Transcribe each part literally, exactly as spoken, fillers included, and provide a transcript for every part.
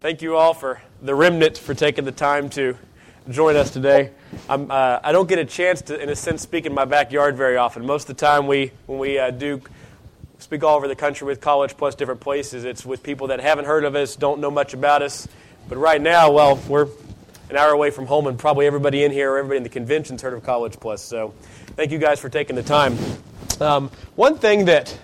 Thank you all for the remnant for taking the time to join us today. I'm, uh, I don't get a chance to, in a sense, speak in my backyard very often. Most of the time, we when we uh, do speak all over the country with College Plus different places, it's with people that haven't heard of us, don't know much about us. But right now, well, we're an hour away from home, and probably everybody in here or everybody in the convention's heard of College Plus. So thank you guys for taking the time. Um, one thing that,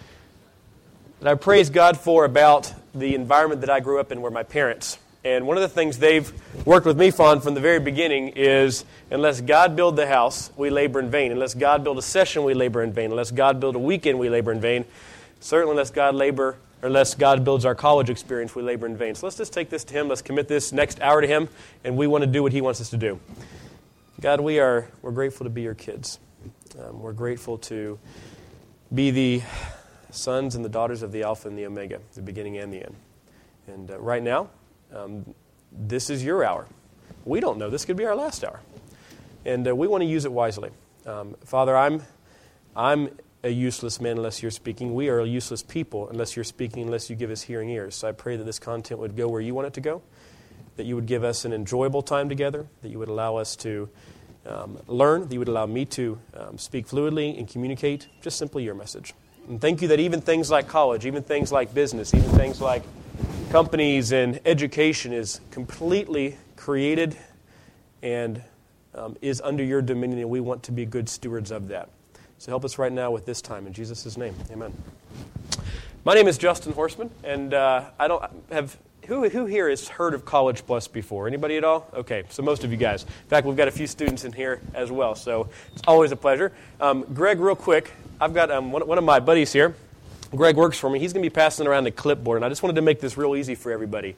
that I praise God for about the environment that I grew up in were my parents. And one of the things they've worked with me on from the very beginning is, unless God build the house, we labor in vain. Unless God build a session, we labor in vain. Unless God build a weekend, we labor in vain. Certainly unless God labor, or unless God builds our college experience, we labor in vain. So let's just take this to Him. Let's commit this next hour to Him, and we want to do what He wants us to do. God, we are we're grateful to be your kids. Um, we're grateful to be the sons and the daughters of the Alpha and the Omega, the beginning and the end. And uh, right now, um, this is your hour. We don't know. This could be our last hour. And uh, we want to use it wisely. Um, Father, I'm I'm a useless man unless you're speaking. We are a useless people unless you're speaking, unless you give us hearing ears. So I pray that this content would go where you want it to go, that you would give us an enjoyable time together, that you would allow us to um, learn, that you would allow me to um, speak fluidly and communicate just simply your message. And thank you that even things like college, even things like business, even things like companies and education is completely created and um, is under your dominion, and we want to be good stewards of that. So help us right now with this time. In Jesus' name, amen. My name is Justin Horseman, and uh, I don't have... Who, who here has heard of College Plus before? Anybody at all? Okay, so most of you guys. In fact, we've got a few students in here as well, so it's always a pleasure. Um, Greg, real quick, I've got um, one, one of my buddies here. Greg works for me. He's going to be passing around the clipboard, and I just wanted to make this real easy for everybody.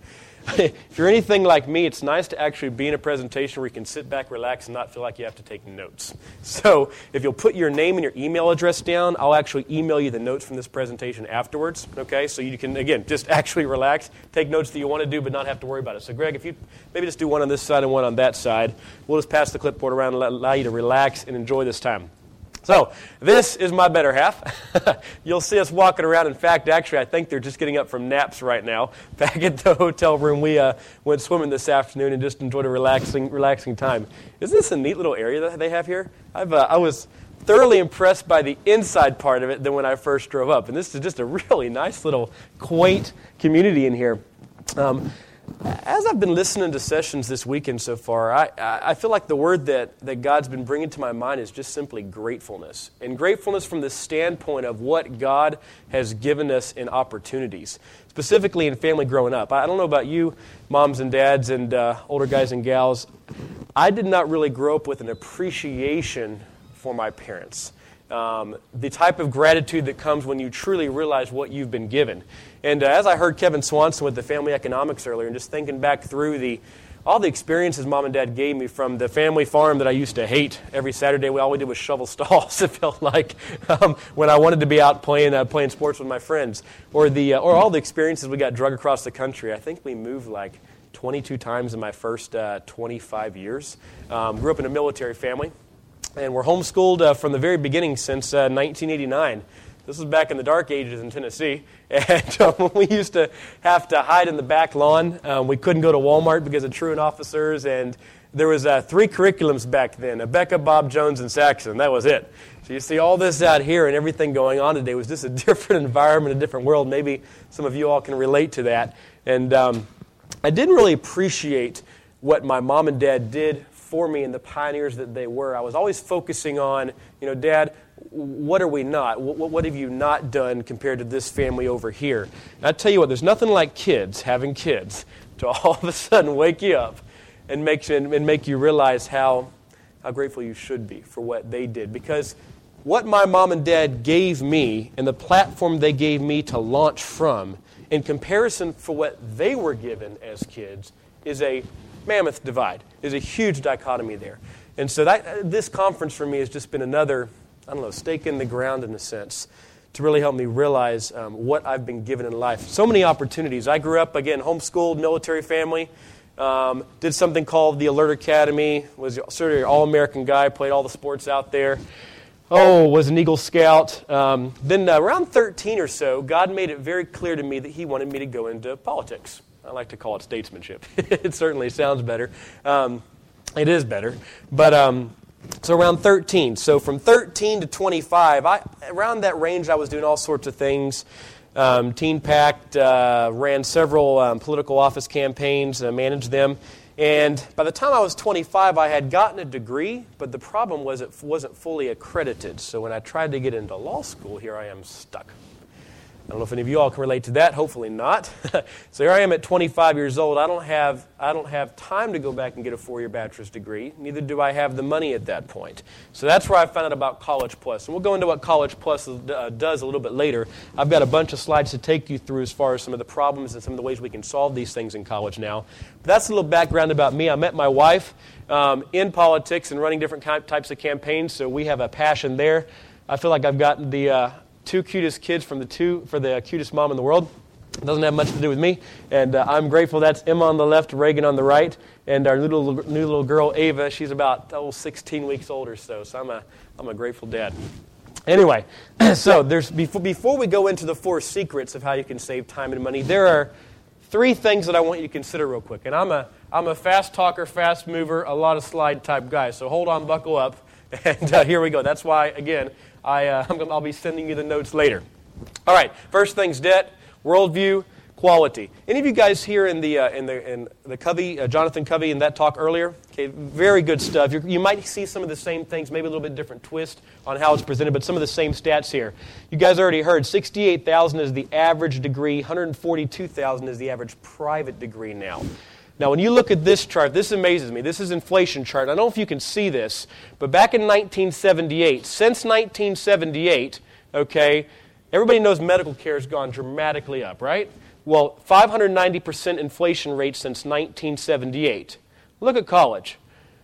If you're anything like me, it's nice to actually be in a presentation where you can sit back, relax, and not feel like you have to take notes. So if you'll put your name and your email address down, I'll actually email you the notes from this presentation afterwards, okay? So you can, again, just actually relax, take notes that you want to do, but not have to worry about it. So Greg, if you maybe just do one on this side and one on that side, we'll just pass the clipboard around and allow you to relax and enjoy this time. So, this is my better half. You'll see us walking around. In fact, actually, I think they're just getting up from naps right now. Back at the hotel room, we uh, went swimming this afternoon and just enjoyed a relaxing relaxing time. Isn't this a neat little area that they have here? I've uh, I was thoroughly impressed by the inside part of it than when I first drove up. And this is just a really nice little quaint community in here. Um, As I've been listening to sessions this weekend so far, I, I feel like the word that, that God's been bringing to my mind is just simply gratefulness. And gratefulness from the standpoint of what God has given us in opportunities, specifically in family growing up. I don't know about you, moms and dads and uh, older guys and gals. I did not really grow up with an appreciation for my parents. Um, the type of gratitude that comes when you truly realize what you've been given. And uh, as I heard Kevin Swanson with the family economics earlier, and just thinking back through the all the experiences mom and dad gave me from the family farm that I used to hate every Saturday, we all we did was shovel stalls, it felt like, um, when I wanted to be out playing uh, playing sports with my friends. Or the uh, or all the experiences we got drug across the country. I think we moved like twenty-two times in my first uh, twenty-five years. Um, grew up in a military family. And we're homeschooled uh, from the very beginning since uh, nineteen eighty-nine. This was back in the dark ages in Tennessee. And uh, when we used to have to hide in the back lawn, um, we couldn't go to Walmart because of truant officers. And there was uh, three curriculums back then, Abeka, Bob Jones, and Saxon. That was it. So you see all this out here and everything going on today was just a different environment, a different world. Maybe some of you all can relate to that. And um, I didn't really appreciate what my mom and dad did for me and the pioneers that they were. I was always focusing on, you know, Dad, what are we not? What, what have you not done compared to this family over here? And I tell you what, there's nothing like kids, having kids, to all of a sudden wake you up and make, and make you realize how, how grateful you should be for what they did. Because what my mom and dad gave me and the platform they gave me to launch from, in comparison for what they were given as kids, is a mammoth divide. There's a huge dichotomy there. And so that this conference for me has just been another, I don't know, stake in the ground in a sense, to really help me realize um, what I've been given in life. So many opportunities. I grew up, again, homeschooled, military family, um, did something called the Alert Academy, was sort of an all-American guy, played all the sports out there. Oh, was an Eagle Scout. Um, then uh, around thirteen or so, God made it very clear to me that He wanted me to go into politics. I like to call it statesmanship. It certainly sounds better. Um, it is better. But um, so around thirteen. So from thirteen to twenty-five, I, around that range I was doing all sorts of things. Um, Teen Pact, uh, ran several um, political office campaigns, uh, managed them. And by the time I was twenty-five, I had gotten a degree, but the problem was it wasn't fully accredited. So when I tried to get into law school, here I am stuck. I don't know if any of you all can relate to that. Hopefully not. So here I am at twenty-five years old. I don't have I don't have time to go back and get a four-year bachelor's degree. Neither do I have the money at that point. So that's where I found out about College Plus. And we'll go into what College Plus uh, does a little bit later. I've got a bunch of slides to take you through as far as some of the problems and some of the ways we can solve these things in college now. But that's a little background about me. I met my wife um, in politics and running different types of campaigns, so we have a passion there. I feel like I've gotten the... Uh, two cutest kids from the two for the cutest mom in the world. It doesn't have much to do with me, and uh, I'm grateful. That's Emma on the left, Reagan on the right, and our little new little girl Ava. She's about oh, sixteen weeks old or so. So I'm a I'm a grateful dad. Anyway, so there's before before we go into the four secrets of how you can save time and money, there are three things that I want you to consider real quick. And I'm a I'm a fast talker, fast mover, a lot of slide type guy. So hold on, buckle up, and uh, here we go. That's why again. I, uh, I'm gonna, I'll be sending you the notes later. All right, first things, debt, worldview, quality. Any of you guys here in the uh, in the in the Covey, uh, Jonathan Covey, in that talk earlier? Okay, very good stuff. You're, you might see some of the same things, maybe a little bit different twist on how it's presented, but some of the same stats here. You guys already heard sixty-eight thousand is the average degree, one hundred forty-two thousand is the average private degree now. Now, when you look at this chart, this amazes me. This is inflation chart. I don't know if you can see this, but back in nineteen seventy-eight, since nineteen seventy-eight, okay, everybody knows medical care has gone dramatically up, right? Well, five hundred ninety percent inflation rate since nineteen seventy-eight. Look at college.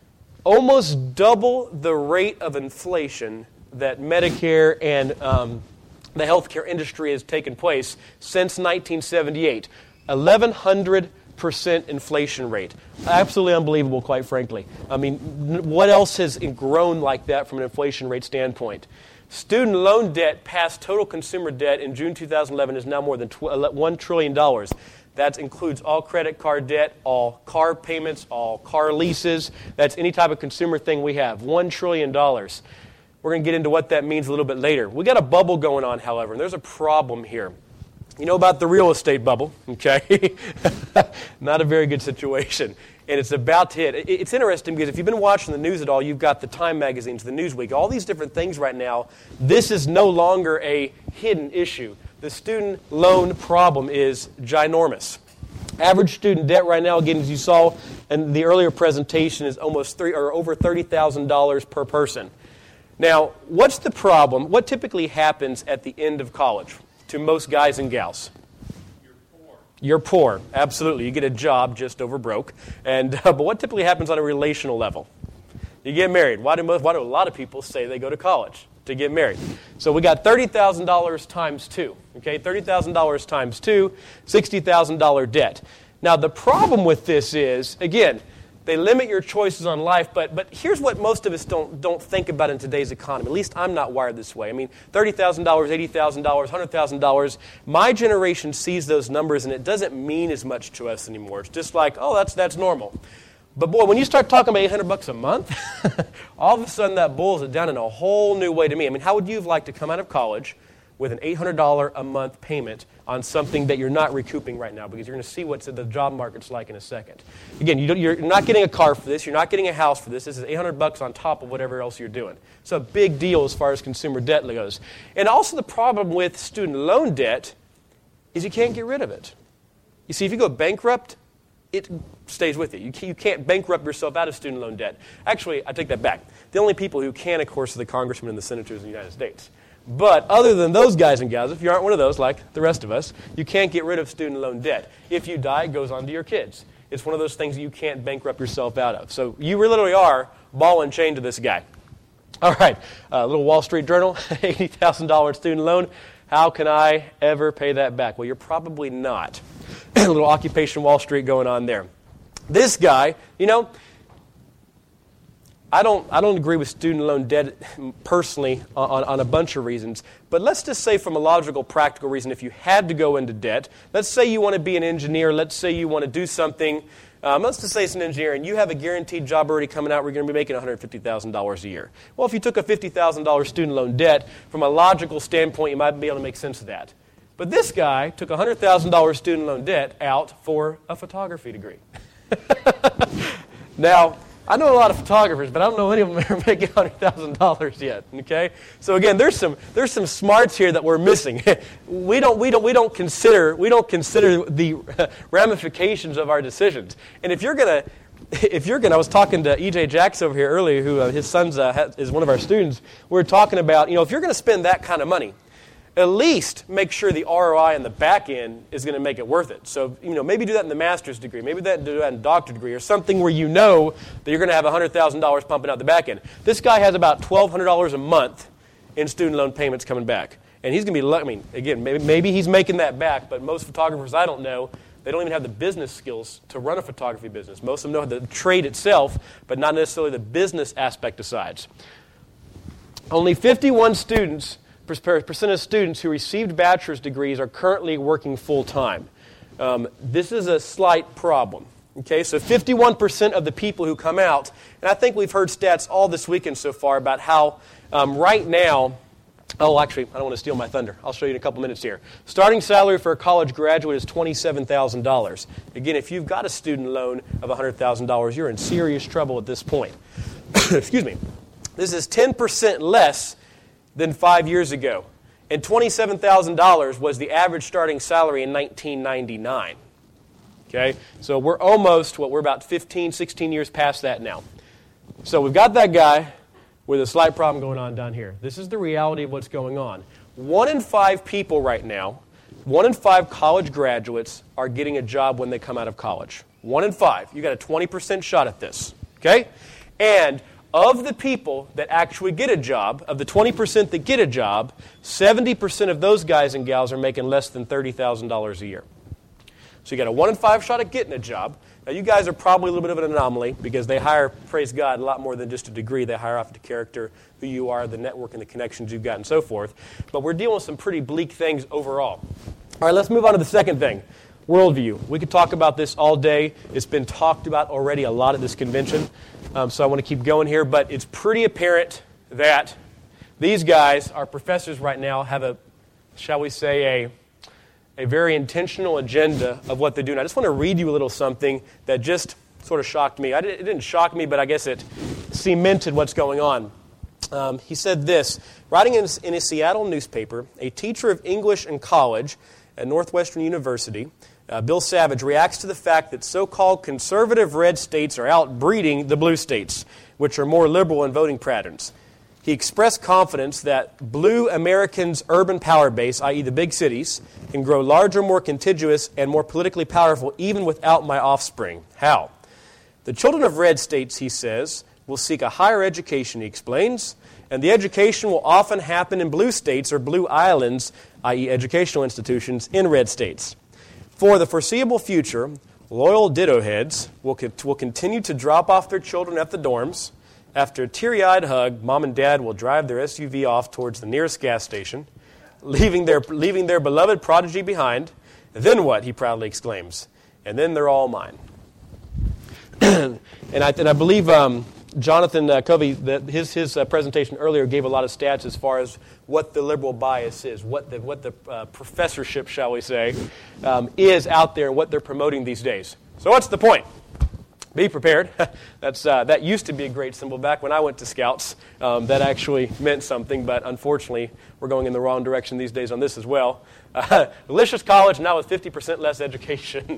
Almost double the rate of inflation that Medicare and um, the healthcare industry has taken place since nineteen seventy-eight. eleven hundred percent inflation rate. Absolutely unbelievable, quite frankly. I mean, what else has grown like that from an inflation rate standpoint? Student loan debt past total consumer debt in June two thousand eleven is now more than one trillion dollars. That includes all credit card debt, all car payments, all car leases. That's any type of consumer thing we have. one trillion dollars. We're going to get into what that means a little bit later. We got a bubble going on, however, and there's a problem here. You know about the real estate bubble, okay? Not a very good situation. And it's about to hit. It's interesting because if you've been watching the news at all, you've got the Time magazines, the Newsweek, all these different things right now. This is no longer a hidden issue. The student loan problem is ginormous. Average student debt right now, again, as you saw in the earlier presentation, is almost three or over thirty thousand dollars per person. Now, what's the problem? What typically happens at the end of college to most guys and gals? You're poor. You're poor, absolutely. You get a job just over broke. And uh, but what typically happens on a relational level? You get married. Why do, most, why do a lot of people say they go to college? To get married. So we got thirty thousand dollars times two. Okay, thirty thousand dollars times two, sixty thousand dollars debt. Now the problem with this is, again, they limit your choices on life, but but here's what most of us don't don't think about in today's economy. At least I'm not wired this way. I mean, thirty thousand dollars, eighty thousand dollars, one hundred thousand dollars. My generation sees those numbers, and it doesn't mean as much to us anymore. It's just like, oh, that's that's normal. But boy, when you start talking about eight hundred bucks a month, all of a sudden that boils it down in a whole new way to me. I mean, how would you have liked to come out of college with an eight hundred dollars a month payment on something that you're not recouping right now? Because you're going to see what the job market's like in a second. Again, you don't, you're not getting a car for this. You're not getting a house for this. This is eight hundred bucks on top of whatever else you're doing. So a big deal as far as consumer debt goes. And also the problem with student loan debt is you can't get rid of it. You see, if you go bankrupt, it stays with you. You can't bankrupt yourself out of student loan debt. Actually, I take that back. The only people who can, of course, are the congressmen and the senators in the United States. But other than those guys and gals, if you aren't one of those like the rest of us, you can't get rid of student loan debt. If you die, it goes on to your kids. It's one of those things that you can't bankrupt yourself out of. So you literally are ball and chain to this guy. All right, a uh, little Wall Street Journal, eighty thousand dollars student loan. How can I ever pay that back? Well, you're probably not. A little Occupation Wall Street going on there. This guy, you know, I don't, I don't agree with student loan debt personally on, on a bunch of reasons. But let's just say from a logical, practical reason, if you had to go into debt, let's say you want to be an engineer, let's say you want to do something, um, let's just say it's an engineer, and you have a guaranteed job already coming out where you're going to be making one hundred fifty thousand dollars a year. Well, if you took a fifty thousand dollars student loan debt, from a logical standpoint, you might be able to make sense of that. But this guy took a one hundred thousand dollars student loan debt out for a photography degree. Now, I know a lot of photographers, but I don't know any of them are making one hundred thousand dollars yet. Okay, so again, there's some there's some smarts here that we're missing. we don't we don't we don't consider we don't consider the ramifications of our decisions. And if you're gonna if you're gonna, I was talking to E J Jacks over here earlier, who uh, his son's uh, is one of our students. We were talking about, you know, if you're going to spend that kind of money, at least make sure the R O I on the back end is going to make it worth it. So, you know, maybe do that in the master's degree. Maybe that, do that in a doctorate degree or something where you know that you're going to have one hundred thousand dollars pumping out the back end. This guy has about twelve hundred dollars a month in student loan payments coming back. And he's going to be, I mean, again, maybe, maybe he's making that back, but most photographers I don't know, they don't even have the business skills to run a photography business. Most of them know the trade itself, but not necessarily the business aspect asides. Only fifty-one students percent of students who received bachelor's degrees are currently working full-time. Um, this is a slight problem. Okay, so fifty-one percent of the people who come out, and I think we've heard stats all this weekend so far about how um, right now, oh, actually, I don't want to steal my thunder. I'll show you in a couple minutes here. Starting salary for a college graduate is twenty-seven thousand dollars. Again, if you've got a student loan of one hundred thousand dollars, you're in serious trouble at this point. Excuse me. This is ten percent less than five years ago. And twenty-seven thousand dollars was the average starting salary in nineteen ninety-nine. Okay? So we're almost, what, we're about fifteen, sixteen years past that now. So we've got that guy with a slight problem going on down here. This is the reality of what's going on. One in five people right now, one in five college graduates are getting a job when they come out of college. One in five. You got a twenty percent shot at this. Okay? And of the people that actually get a job, of the twenty percent that get a job, seventy percent of those guys and gals are making less than thirty thousand dollars a year. So you got a one in five shot at getting a job. Now you guys are probably a little bit of an anomaly because they hire, praise God, a lot more than just a degree. They hire off the character, who you are, the network and the connections you've got and so forth. But we're dealing with some pretty bleak things overall. All right, let's move on to the second thing. Worldview. We could talk about this all day. It's been talked about already a lot at this convention. Um, so I want to keep going here. But it's pretty apparent that these guys, our professors right now, have a, shall we say, a, a very intentional agenda of what they're doing. I just want to read you a little something that just sort of shocked me. I did, it didn't shock me, but I guess it cemented what's going on. Um, he said this, writing in, in a Seattle newspaper, a teacher of English in college at Northwestern University, Uh, Bill Savage, reacts to the fact that so-called conservative red states are outbreeding the blue states, which are more liberal in voting patterns. He expressed confidence that blue Americans' urban power base, that is the big cities, can grow larger, more contiguous, and more politically powerful even without my offspring. How? The children of red states, he says, will seek a higher education, he explains, and the education will often happen in blue states or blue islands, that is educational institutions, in red states. For the foreseeable future, loyal ditto heads will, co- will continue to drop off their children at the dorms. After a teary-eyed hug, mom and dad will drive their S U V off towards the nearest gas station, leaving their, leaving their beloved prodigy behind. Then what, he proudly exclaims. And then they're all mine. and, I, and I believe um, Jonathan uh, Covey, the, his, his uh, presentation earlier gave a lot of stats as far as what the liberal bias is, what the, what the uh, professorship, shall we say, um, is out there and what they're promoting these days. So what's the point? Be prepared. That's uh, that used to be a great symbol back when I went to Scouts. Um, that actually meant something, but unfortunately, we're going in the wrong direction these days on this as well. Uh, Delicious college, now with fifty percent less education.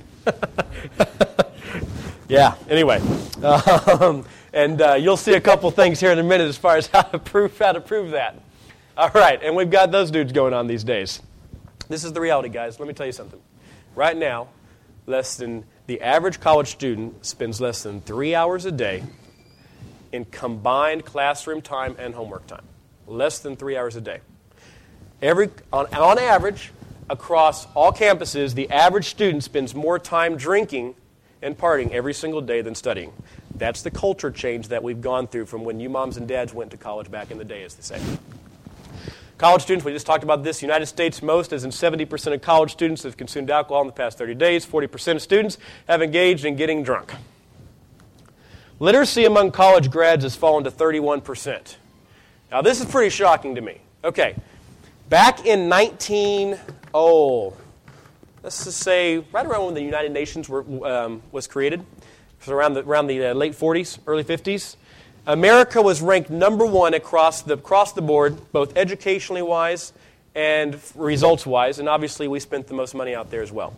Yeah, anyway. Um, and uh, you'll see a couple things here in a minute as far as how to prove, how to prove that. All right, and we've got those dudes going on these days. This is the reality, guys. Let me tell you something. Right now, less than the average college student spends less than three hours a day in combined classroom time and homework time. Less than three hours a day. Every on, on average, across all campuses, the average student spends more time drinking and partying every single day than studying. That's the culture change that we've gone through from when you moms and dads went to college back in the day, as they say. College students, we just talked about this. United States, most, as in seventy percent of college students have consumed alcohol in the past thirty days. forty percent of students have engaged in getting drunk. Literacy among college grads has fallen to thirty-one percent. Now, this is pretty shocking to me. Okay, back in nineteen, oh, let's just say right around when the United Nations were, um, was created, so around the, around the uh, late forties, early fifties, America was ranked number one across the, across the board, both educationally wise and results wise, and obviously we spent the most money out there as well.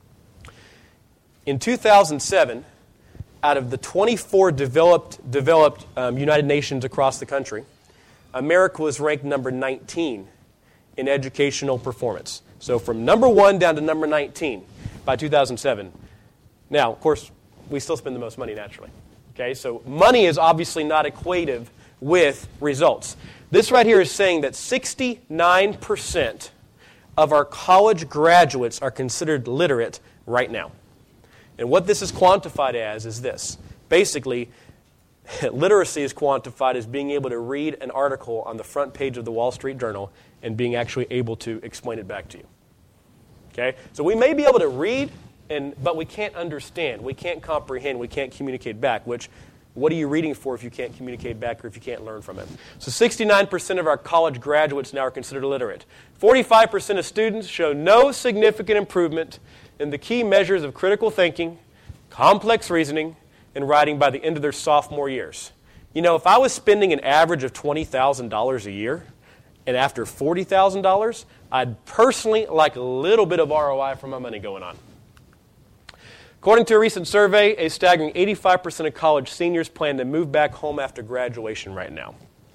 In two thousand seven, out of the twenty-four developed, developed um, United Nations across the country, America was ranked number nineteen in educational performance. So from number one down to number nineteen by two thousand seven. Now, of course, we still spend the most money naturally. Okay, so money is obviously not equative with results. This right here is saying that sixty-nine percent of our college graduates are considered literate right now. And what this is quantified as is this. Basically, literacy is quantified as being able to read an article on the front page of the Wall Street Journal and being actually able to explain it back to you. Okay, so we may be able to read, And, but we can't understand, we can't comprehend, we can't communicate back, which, what are you reading for if you can't communicate back or if you can't learn from it? So sixty-nine percent of our college graduates now are considered illiterate. forty-five percent of students show no significant improvement in the key measures of critical thinking, complex reasoning, and writing by the end of their sophomore years. You know, if I was spending an average of twenty thousand dollars a year, and after forty thousand dollars, I'd personally like a little bit of R O I for my money going on. According to a recent survey, a staggering eighty-five percent of college seniors plan to move back home after graduation right now.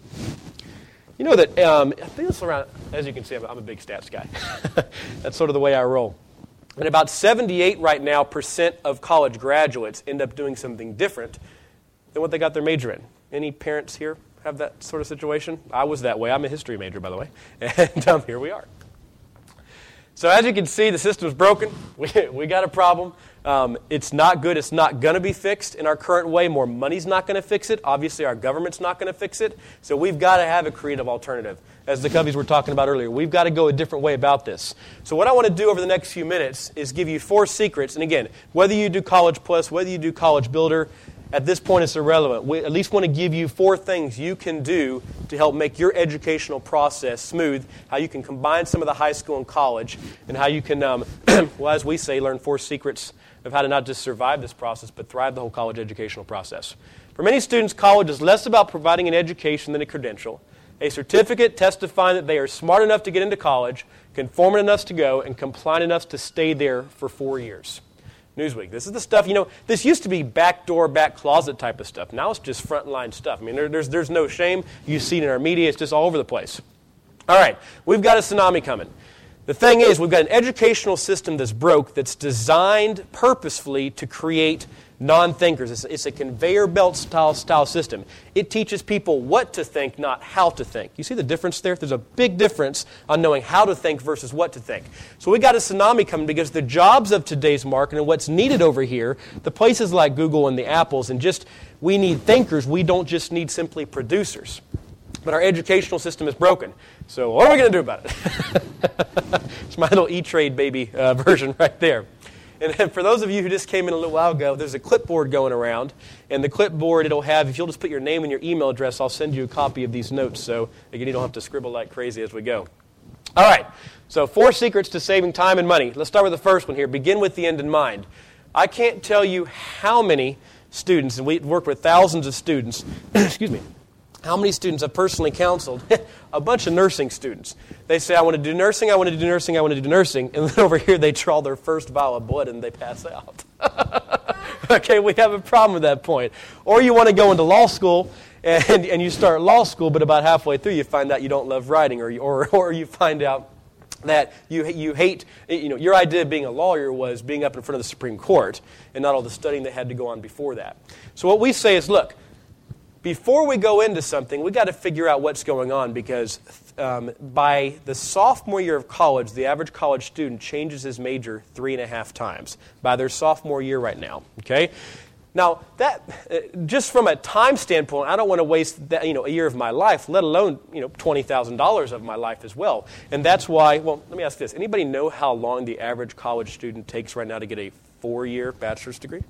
You know that, um, I think it's around, as you can see, I'm a big stats guy. That's sort of the way I roll. And about seventy-eight right now percent of college graduates end up doing something different than what they got their major in. Any parents here have that sort of situation? I was that way. I'm a history major, by the way. And um, here we are. So as you can see, the system's broken. We, we got a problem. Um, it's not good. It's not going to be fixed in our current way. More money's not going to fix it. Obviously, our government's not going to fix it. So we've got to have a creative alternative. As the Coveys were talking about earlier, we've got to go a different way about this. So what I want to do over the next few minutes is give you four secrets. And again, whether you do College Plus, whether you do College Builder, at this point it's irrelevant. We at least want to give you four things you can do to help make your educational process smooth, how you can combine some of the high school and college, and how you can, um, well, as we say, learn four secrets of how to not just survive this process, but thrive the whole college educational process. For many students, college is less about providing an education than a credential, a certificate testifying that they are smart enough to get into college, conformant enough to go, and compliant enough to stay there for four years. Newsweek. This is the stuff, you know, this used to be back door, back closet type of stuff. Now it's just frontline stuff. I mean, there, there's, there's no shame. You see it in our media. It's just all over the place. All right, we've got a tsunami coming. The thing is, we've got an educational system that's broke, that's designed purposefully to create non-thinkers. It's, it's a conveyor belt style, style system. It teaches people what to think, not how to think. You see the difference there? There's a big difference on knowing how to think versus what to think. So we got a tsunami coming because the jobs of today's market and what's needed over here, the places like Google and the Apples, and just we need thinkers. We don't just need simply producers. But our educational system is broken. So what are we going to do about it? It's my little E-Trade baby uh, version right there. And for those of you who just came in a little while ago, there's a clipboard going around. And the clipboard, it'll have, if you'll just put your name and your email address, I'll send you a copy of these notes. So, again, you don't have to scribble like crazy as we go. All right. So four secrets to saving time and money. Let's start with the first one here. Begin with the end in mind. I can't tell you how many students, and we've worked with thousands of students, excuse me, how many students I've personally counseled, a bunch of nursing students. They say, I want to do nursing, I want to do nursing, I want to do nursing. And then over here they draw their first vial of blood and they pass out. Okay, we have a problem at that point. Or you want to go into law school and, and you start law school, but about halfway through you find out you don't love writing, or you, or, or you find out that you you hate, you know, your idea of being a lawyer was being up in front of the Supreme Court and not all the studying that had to go on before that. So what we say is, look, before we go into something, we've got to figure out what's going on, because um, by the sophomore year of college, the average college student changes his major three and a half times by their sophomore year right now. Okay, Now, that uh, just from a time standpoint, I don't want to waste that, you know, a year of my life, let alone you know twenty thousand dollars of my life as well. And that's why. Well, let me ask this: anybody know how long the average college student takes right now to get a four-year bachelor's degree?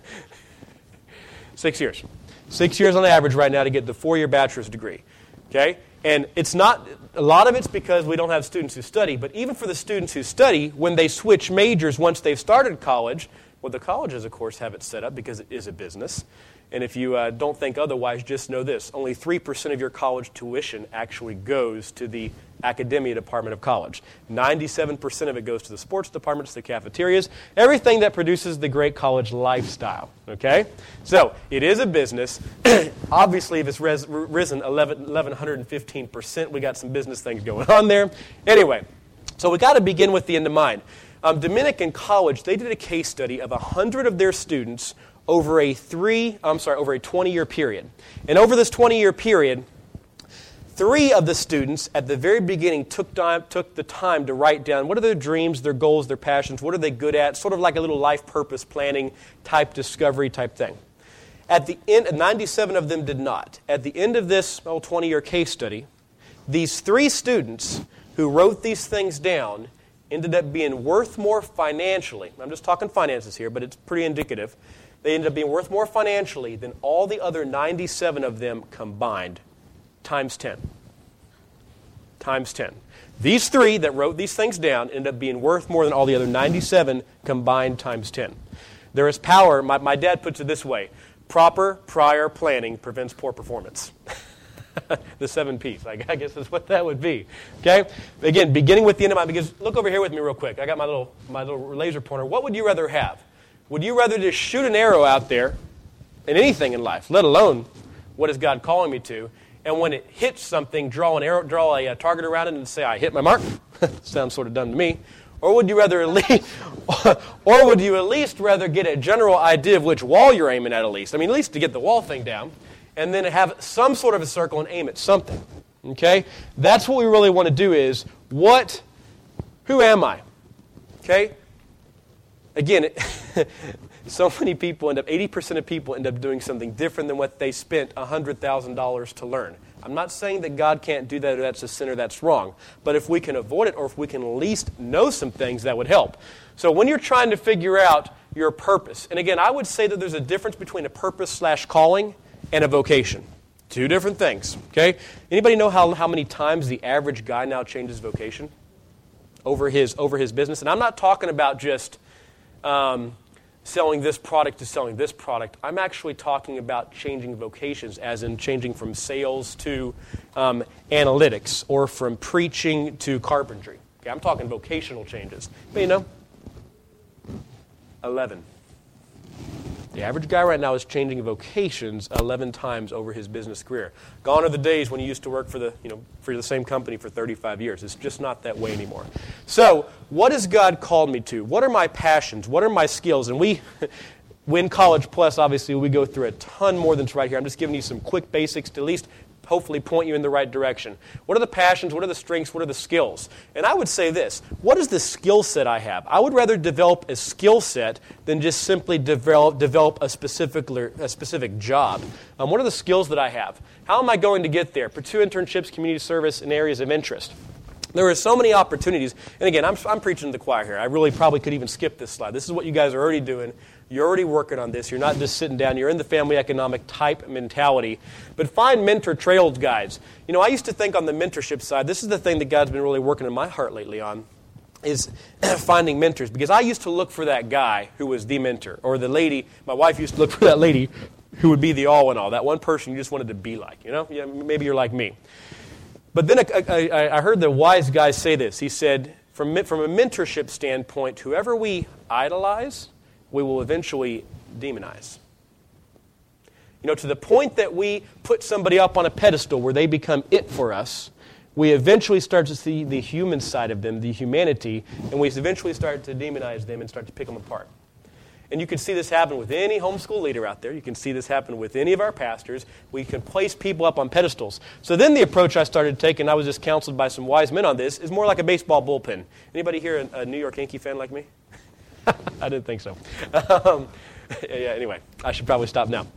Six years. Six years on average right now to get the four-year bachelor's degree. Okay, and it's not. A lot of it's because we don't have students who study. But even for the students who study, when they switch majors once they've started college. Well, the colleges, of course, have it set up because it is a business. And if you uh, don't think otherwise, just know this. Only three percent of your college tuition actually goes to the academia department of college. ninety-seven percent of it goes to the sports departments, the cafeterias, everything that produces the great college lifestyle. Okay? So, it is a business. Obviously, if it's res- risen eleven, eleven fifteen percent, we got some business things going on there. Anyway, so we got to begin with the end in mind. Um, Dominican College, they did a case study of one hundred of their students over a three, I'm sorry, over a twenty-year period. And over this twenty-year period, three of the students at the very beginning took time, took the time to write down what are their dreams, their goals, their passions, what are they good at, sort of like a little life purpose planning type discovery type thing. At the end, ninety-seven of them did not. At the end of this oh, twenty-year case study, these three students who wrote these things down ended up being worth more financially. I'm just talking finances here, but it's pretty indicative. They ended up being worth more financially than all the other ninety-seven of them combined, times ten. Times ten. These three that wrote these things down ended up being worth more than all the other ninety-seven combined times ten. There is power. My, my dad puts it this way. Proper prior planning prevents poor performance. The seven P's, I guess is what that would be. Okay? Again, beginning with the end of my, because look over here with me real quick. I got my little my little laser pointer. What would you rather have? Would you rather just shoot an arrow out there in anything in life, let alone what is God calling me to, and when it hits something, draw an arrow, draw a, a target around it and say, I hit my mark? Sounds sort of dumb to me. Or would you rather at least, or would you at least rather get a general idea of which wall you're aiming at at least? I mean, at least to get the wall thing down. And then have some sort of a circle and aim at something. Okay? That's what we really want to do is, what, who am I? Okay? Again, it, so many people end up, eighty percent of people end up doing something different than what they spent one hundred thousand dollars to learn. I'm not saying that God can't do that or that's a sin or that's wrong. But if we can avoid it or if we can at least know some things, that would help. So when you're trying to figure out your purpose, and again, I would say that there's a difference between a purpose slash calling and a vocation. Two different things, okay? Anybody know how, how many times the average guy now changes vocation over his over his business? And I'm not talking about just um, selling this product to selling this product. I'm actually talking about changing vocations, as in changing from sales to um, analytics or from preaching to carpentry. Okay, I'm talking vocational changes. But you know, eleven. The average guy right now is changing vocations eleven times over his business career. Gone are the days when he used to work for the, you know, for the same company for thirty-five years. It's just not that way anymore. So, what has God called me to? What are my passions? What are my skills? And we, Win College Plus, obviously, we go through a ton more than right here. I'm just giving you some quick basics to at least hopefully point you in the right direction. What are the passions? What are the strengths? What are the skills? And I would say this. What is the skill set I have? I would rather develop a skill set than just simply develop develop a specific a specific job. Um, what are the skills that I have? How am I going to get there? Pursue internships, community service, and areas of interest. There are so many opportunities. And again, I'm, I'm preaching to the choir here. I really probably could even skip this slide. This is what you guys are already doing. You're already working on this. You're not just sitting down. You're in the family economic type mentality. But find mentor trails guides. You know, I used to think on the mentorship side, this is the thing that God's been really working in my heart lately on, is finding mentors. Because I used to look for that guy who was the mentor, or the lady. My wife used to look for that lady who would be the all in all, that one person you just wanted to be like. You know, yeah, maybe you're like me. But then I, I, I heard the wise guy say this. He said, from, from a mentorship standpoint, whoever we idolize, we will eventually demonize. You know, to the point that we put somebody up on a pedestal where they become it for us, we eventually start to see the human side of them, the humanity, and we eventually start to demonize them and start to pick them apart. And you can see this happen with any homeschool leader out there. You can see this happen with any of our pastors. We can place people up on pedestals. So then the approach I started taking, I was just counseled by some wise men on this, is more like a baseball bullpen. Anybody here a, a New York Yankee fan like me? I didn't think so. Um, yeah, yeah, anyway, I should probably stop now.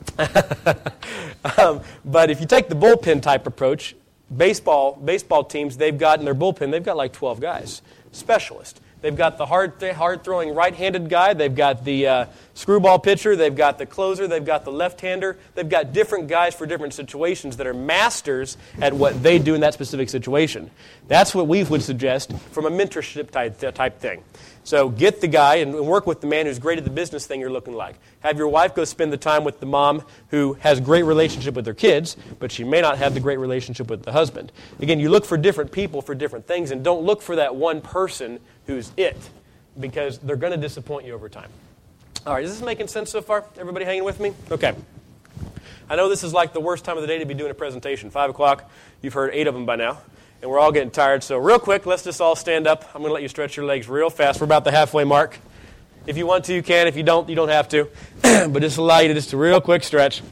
um, but if you take the bullpen type approach, baseball baseball teams, they've got in their bullpen, they've got like twelve guys, specialists. They've got the hard th- hard throwing right-handed guy. They've got the uh, screwball pitcher. They've got the closer. They've got the left-hander. They've got different guys for different situations that are masters at what they do in that specific situation. That's what we would suggest from a mentorship type, type thing. So get the guy and work with the man who's great at the business thing you're looking like. Have your wife go spend the time with the mom who has a great relationship with her kids, but she may not have the great relationship with the husband. Again, you look for different people for different things, and don't look for that one person who's it, because they're going to disappoint you over time. All right, is this making sense so far? Everybody hanging with me? Okay. I know this is like the worst time of the day to be doing a presentation. Five o'clock, you've heard eight of them by now. And we're all getting tired, so real quick, let's just all stand up. I'm going to let you stretch your legs real fast. We're about the halfway mark. If you want to, you can. If you don't, you don't have to. But just allow you to just a real quick stretch.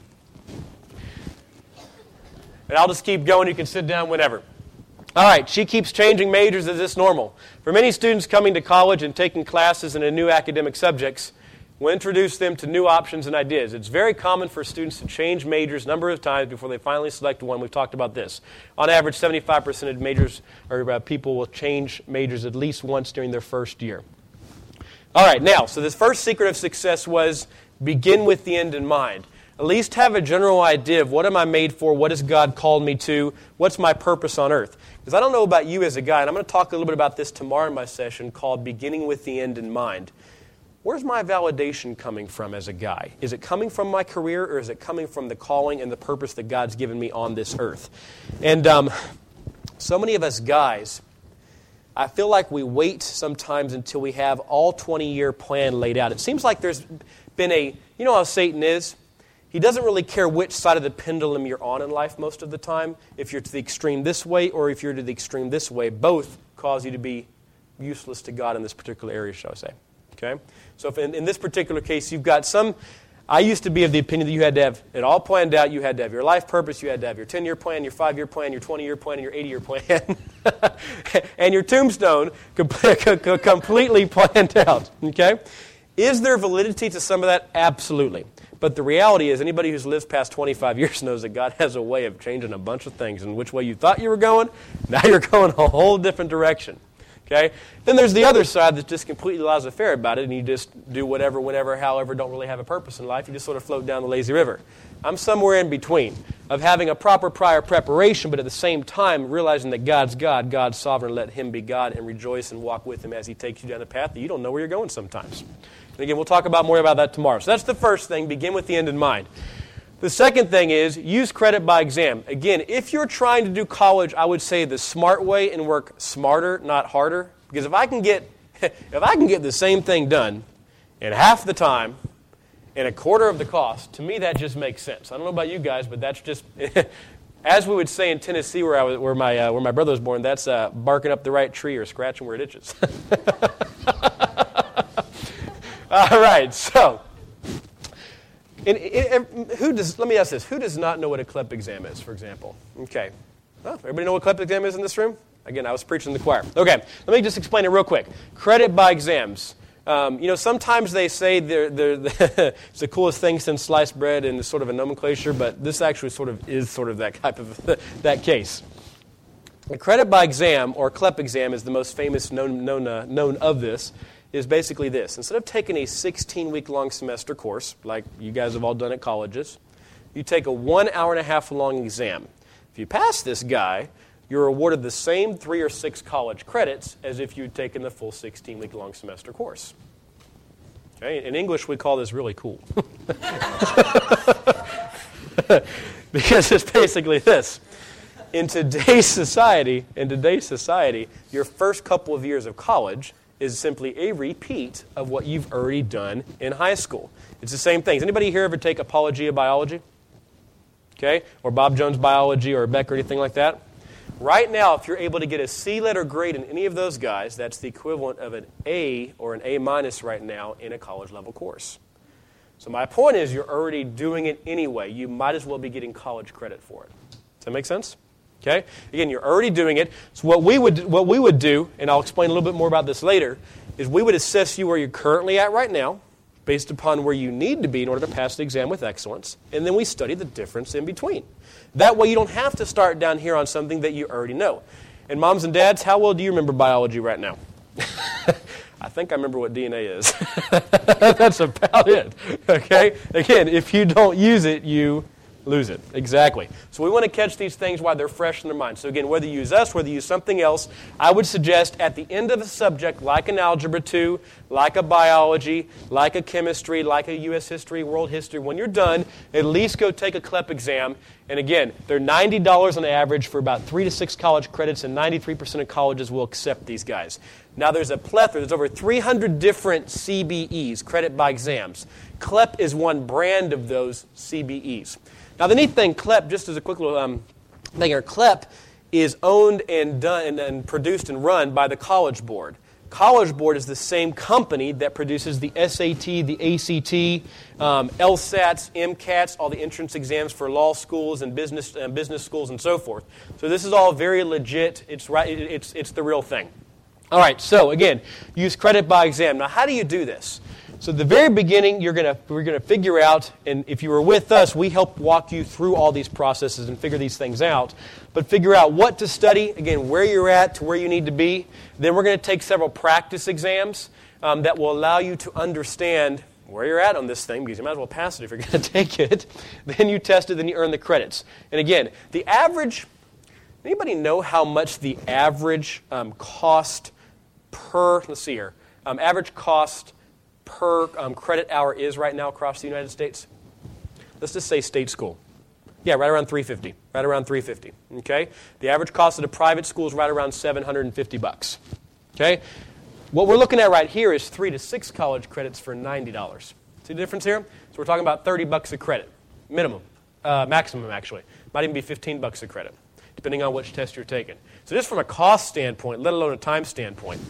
And I'll just keep going. You can sit down whenever. All right, she keeps changing majors. Is this normal? For many students coming to college and taking classes in a new academic subjects, we'll introduce them to new options and ideas. It's very common for students to change majors a number of times before they finally select one. We've talked about this. On average, seventy-five percent of majors or uh, people will change majors at least once during their first year. All right, now, so this first secret of success was begin with the end in mind. At least have a general idea of what am I made for, what has God called me to, what's my purpose on earth. Because I don't know about you as a guy, and I'm going to talk a little bit about this tomorrow in my session called Beginning with the End in Mind. Where's my validation coming from as a guy? Is it coming from my career, or is it coming from the calling and the purpose that God's given me on this earth? And um, so many of us guys, I feel like we wait sometimes until we have all twenty-year plan laid out. It seems like there's been a, you know how Satan is? He doesn't really care which side of the pendulum you're on in life most of the time. If you're to the extreme this way or if you're to the extreme this way, both cause you to be useless to God in this particular area, shall I say. Okay? So if in, in this particular case, you've got some, I used to be of the opinion that you had to have it all planned out. You had to have your life purpose. You had to have your ten-year plan, your five-year plan, your twenty-year plan, and your eighty-year plan. And your tombstone completely planned out. Okay? Is there validity to some of that? Absolutely. But the reality is anybody who's lived past twenty-five years knows that God has a way of changing a bunch of things. And which way you thought you were going, now you're going a whole different direction. Okay? Then there's the other side that's just completely laissez-faire about it, and you just do whatever, whenever, however, don't really have a purpose in life. You just sort of float down the lazy river. I'm somewhere in between of having a proper prior preparation, but at the same time realizing that God's God, God's sovereign, let Him be God, and rejoice and walk with Him as He takes you down the path that you don't know where you're going sometimes. And again, we'll talk about more about that tomorrow. So that's the first thing, begin with the end in mind. The second thing is use credit by exam. Again, if you're trying to do college, I would say the smart way and work smarter, not harder. Because if I can get if I can get the same thing done in half the time and a quarter of the cost, to me that just makes sense. I don't know about you guys, but that's just as we would say in Tennessee, where I was, where my uh, where my brother was born. That's uh, barking up the right tree or scratching where it itches. All right, so. And, and, who does? Let me ask this: who does not know what a C L E P exam is, for example? Okay, well, everybody know what C L E P exam is in this room? Again, I was preaching to the choir. Okay, let me just explain it real quick. Credit by exams. Um, you know, sometimes they say they're, they're, they're it's the coolest thing since sliced bread, and it's sort of a nomenclature, but this actually sort of is sort of that type of that case. The credit by exam or C L E P exam is the most famous known known uh, known of this. Is basically this. Instead of taking a sixteen-week-long semester course, like you guys have all done at colleges, you take a one hour and a half long exam. If you pass this guy, you're awarded the same three or six college credits as if you'd taken the full sixteen-week-long semester course. Okay? In English, we call this really cool. Because it's basically this. In today's society, in today's society, your first couple of years of college is simply a repeat of what you've already done in high school. It's the same thing. Does anybody here ever take Apology of Biology? Okay? Or Bob Jones Biology or Beck or anything like that? Right now, if you're able to get a C letter grade in any of those guys, that's the equivalent of an A or an A minus right now in a college level course. So my point is you're already doing it anyway. You might as well be getting college credit for it. Does that make sense? Okay? Again, you're already doing it. So what we would what we would do, and I'll explain a little bit more about this later, is we would assess you where you're currently at right now, based upon where you need to be in order to pass the exam with excellence, and then we study the difference in between. That way you don't have to start down here on something that you already know. And moms and dads, how well do you remember biology right now? I think I remember what D N A is. That's about it. Okay? Again, if you don't use it, you lose it. Exactly. So we want to catch these things while they're fresh in their mind. So again, whether you use us, whether you use something else, I would suggest at the end of a subject like an Algebra two, like a biology, like a chemistry, like a U S history, world history, when you're done, at least go take a C L E P exam. And again, they're ninety dollars on average for about three to six college credits, and ninety-three percent of colleges will accept these guys. Now there's a plethora. There's over three hundred different C B Es, credit by exams. C L E P is one brand of those C B Es. Now, the neat thing, C L E P, just as a quick little um, thing here, C L E P is owned and done and, and produced and run by the College Board. College Board is the same company that produces the S A T, the A C T, um, LSATs, MCATs, all the entrance exams for law schools and business uh, business schools and so forth. So this is all very legit. It's right. It, it's it's the real thing. All right. So again, use credit by exam. Now, how do you do this? So at the very beginning, you're gonna we're gonna figure out, and if you were with us, we help walk you through all these processes and figure these things out. But figure out what to study, again, where you're at to where you need to be. Then we're going to take several practice exams um, that will allow you to understand where you're at on this thing, because you might as well pass it if you're going to take it. Then you test it, then you earn the credits. And again, the average, anybody know how much the average um, cost per, let's see here, um, average cost per um, credit hour is right now across the United States? Let's just say state school. Yeah, right around three hundred fifty dollars. Right around three hundred fifty dollars. Okay? The average cost of a private school is right around seven hundred fifty bucks. Okay? What we're looking at right here is three to six college credits for ninety dollars. See the difference here? So we're talking about thirty bucks a credit. Minimum. Uh, maximum, actually. Might even be fifteen bucks a credit, depending on which test you're taking. So just from a cost standpoint, let alone a time standpoint,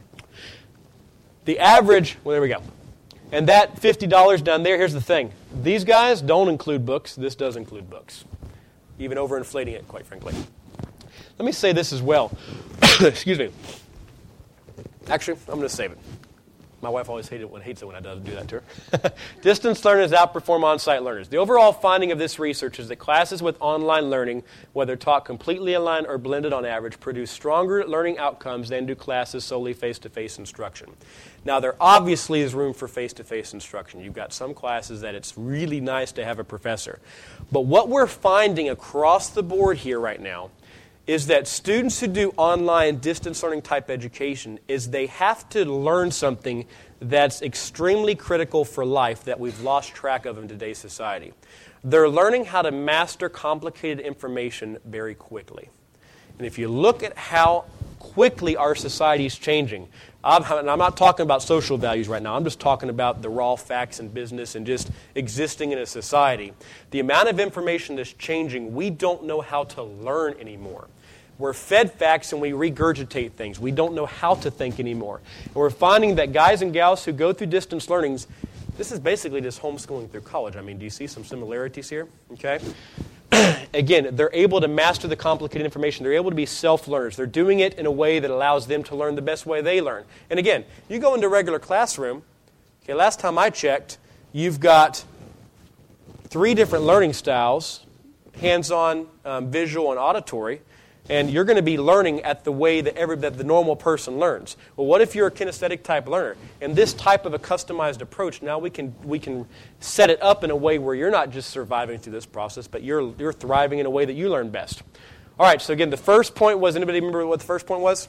the average, well, there we go. And that fifty dollars down there, here's the thing. These guys don't include books. This does include books. Even overinflating it, quite frankly. Let me say this as well. Excuse me. Actually, I'm going to save it. My wife always hated it when, hates it when I do that to her. Distance learners outperform on-site learners. The overall finding of this research is that classes with online learning, whether taught completely online or blended on average, produce stronger learning outcomes than do classes solely face-to-face instruction. Now, there obviously is room for face-to-face instruction. You've got some classes that it's really nice to have a professor. But what we're finding across the board here right now is that students who do online distance learning type education is they have to learn something that's extremely critical for life that we've lost track of in today's society. They're learning how to master complicated information very quickly. And if you look at how quickly our society is changing, I'm, and I'm not talking about social values right now, I'm just talking about the raw facts in business and just existing in a society. The amount of information that's changing, we don't know how to learn anymore. We're fed facts and we regurgitate things. We don't know how to think anymore. And we're finding that guys and gals who go through distance learnings, this is basically just homeschooling through college. I mean, do you see some similarities here? Okay. Again, they're able to master the complicated information. They're able to be self-learners. They're doing it in a way that allows them to learn the best way they learn. And again, you go into a regular classroom, okay, last time I checked, you've got three different learning styles, hands-on, um, visual, and auditory. And you're going to be learning at the way that, every, that the normal person learns. Well, what if you're a kinesthetic type learner? And this type of a customized approach, now we can we can set it up in a way where you're not just surviving through this process, but you're you're thriving in a way that you learn best. All right, so again, the first point was, anybody remember what the first point was?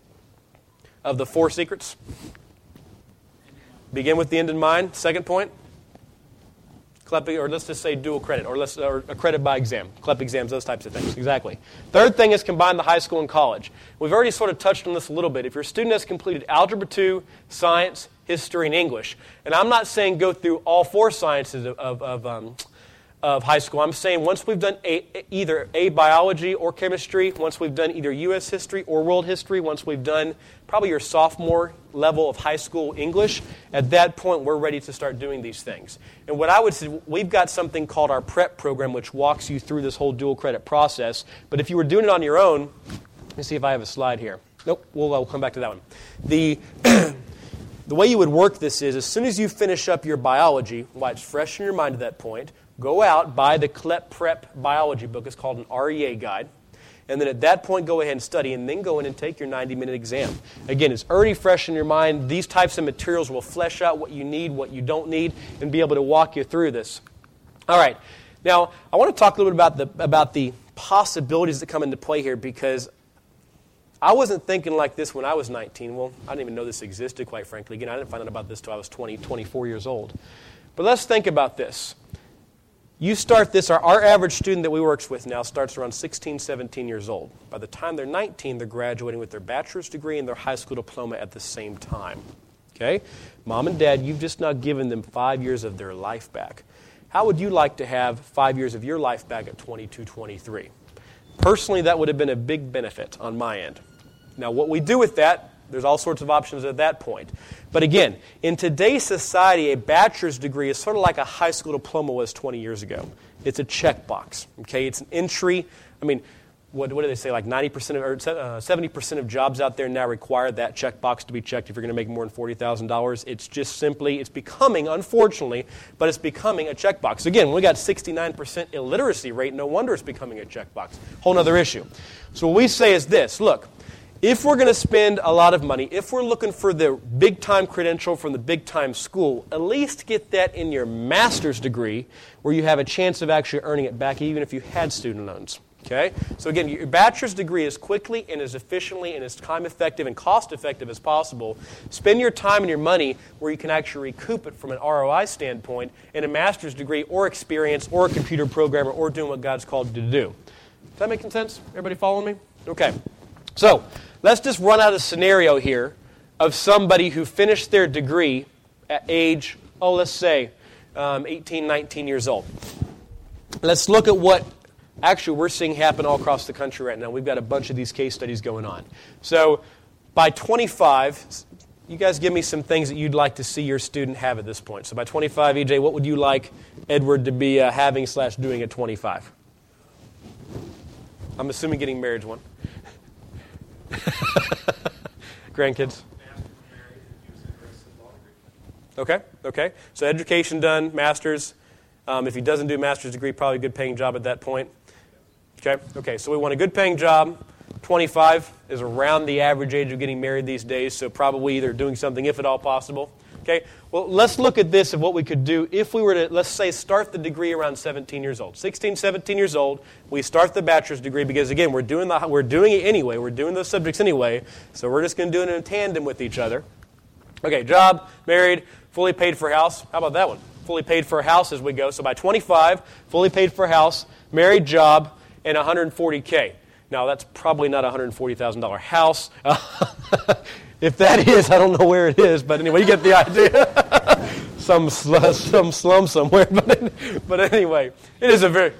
Of the four secrets? Begin with the end in mind. Second point? C L E P, or let's just say dual credit, or let's or a credit by exam, C L E P exams, those types of things. Exactly. Third thing is combine the high school and college. We've already sort of touched on this a little bit. If your student has completed Algebra two, Science, History, and English, and I'm not saying go through all four sciences of, of, of um, of high school. I'm saying once we've done a, either a biology or chemistry, once we've done either U S history or world history, once we've done probably your sophomore level of high school English, at that point we're ready to start doing these things. And what I would say, we've got something called our prep program which walks you through this whole dual credit process. But if you were doing it on your own, let me see if I have a slide here. Nope, we'll, we'll come back to that one. The the way you would work this is, as soon as you finish up your biology, while it's fresh in your mind at that point, go out, buy the C L E P Prep biology book. It's called an R E A guide. And then at that point, go ahead and study, and then go in and take your ninety-minute exam. Again, it's already fresh in your mind. These types of materials will flesh out what you need, what you don't need, and be able to walk you through this. All right. Now, I want to talk a little bit about the, about the possibilities that come into play here, because I wasn't thinking like this when I was nineteen. Well, I didn't even know this existed, quite frankly. Again, I didn't find out about this until I was twenty, twenty-four years old. But let's think about this. You start this, our, our average student that we work with now starts around sixteen, seventeen years old. By the time they're nineteen, they're graduating with their bachelor's degree and their high school diploma at the same time. Okay? Mom and Dad, you've just now given them five years of their life back. How would you like to have five years of your life back at twenty-two, twenty-three? Personally, that would have been a big benefit on my end. Now, what we do with that, there's all sorts of options at that point. But again, in today's society, a bachelor's degree is sort of like a high school diploma was twenty years ago. It's a checkbox. Okay, it's an entry. I mean, what, what do they say? Like ninety percent of, or uh, seventy percent of jobs out there now require that checkbox to be checked if you're going to make more than forty thousand dollars. It's just simply, it's becoming, unfortunately, but it's becoming a checkbox. Again, when we got sixty-nine percent illiteracy rate, no wonder it's becoming a checkbox. Whole other issue. So what we say is this: look. If we're going to spend a lot of money, if we're looking for the big-time credential from the big-time school, at least get that in your master's degree where you have a chance of actually earning it back even if you had student loans. Okay? So again, your bachelor's degree as quickly and as efficiently and as time-effective and cost-effective as possible. Spend your time and your money where you can actually recoup it from an R O I standpoint in a master's degree or experience or a computer programmer or doing what God's called you to do. Does that make sense? Everybody following me? Okay. So, let's just run out a scenario here of somebody who finished their degree at age, oh, let's say, um, eighteen, nineteen years old. Let's look at what actually we're seeing happen all across the country right now. We've got a bunch of these case studies going on. So, by twenty-five, you guys give me some things that you'd like to see your student have at this point. So, by twenty-five, E J, what would you like Edward to be uh, having slash doing at twenty-five? I'm assuming getting married is one. Grandkids? Okay, okay. So education done, master's. Um, if he doesn't do a master's degree, probably a good paying job at that point. Okay, okay. So we want a good paying job. twenty-five is around the average age of getting married these days, so probably either doing something, if at all possible. Okay, well, let's look at this of what we could do if we were to, let's say, start the degree around seventeen years old. sixteen, seventeen years old, we start the bachelor's degree because, again, we're doing, the, we're doing it anyway. We're doing those subjects anyway, so we're just going to do it in tandem with each other. Okay, job, married, fully paid for house. How about that one? Fully paid for a house as we go. So by twenty-five, fully paid for a house, married, job, and one hundred forty K. Now, that's probably not a one hundred forty thousand dollars house. If that is, I don't know where it is, but anyway, you get the idea. some sl- some slum somewhere, but but anyway, it is a very.